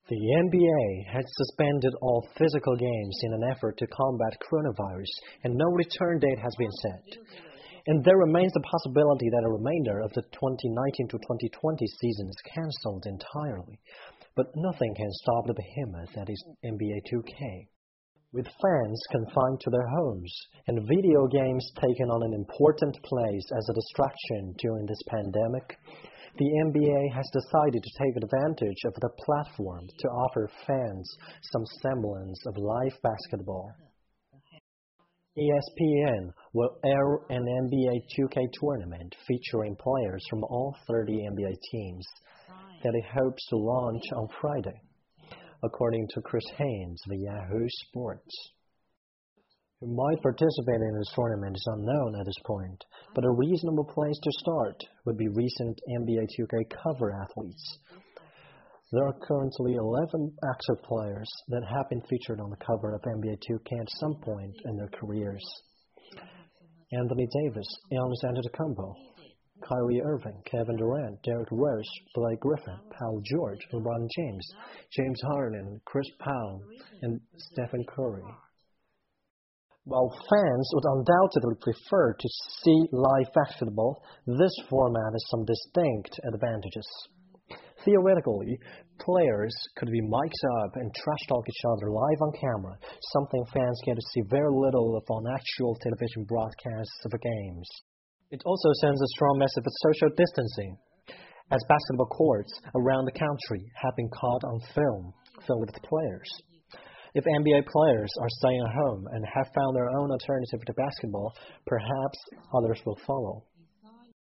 The NBA had suspended all physical games in an effort to combat coronavirus, and no return date has been set. And there remains the possibility that a remainder of the 2019 to 2020 season is cancelled entirely. But nothing can stop the behemoth that is NBA 2K. With fans confined to their homes and video games taking on an important place as a distraction during this pandemic, the NBA has decided to take advantage of the platform to offer fans some semblance of live basketball. ESPN will air an NBA 2K tournament featuring players from all 30 NBA teams that it hopes to launch on Friday, according to Chris Haynes of Yahoo Sports. Who might participate in this tournament is unknown at this point, but a reasonable place to start would be recent NBA 2K cover athletes. There are currently 11 active players that have been featured on the cover of NBA 2K at some point in their careers. Anthony Davis, Giannis Antetokounmpo, Kyrie Irving, Kevin Durant, Derrick Rose, Blake Griffin, Paul George, LeBron James, James Harden, Chris Paul, and Stephen Curry. While fans would undoubtedly prefer to see live basketball, this format has some distinct advantages. Theoretically, players could be mic'd up and trash-talk each other live on camera, something fans get to see very little of on actual television broadcasts of games. It also sends a strong message of social distancing, as basketball courts around the country have been caught on film, filled with players. If NBA players are staying at home and have found their own alternative to basketball, perhaps others will follow.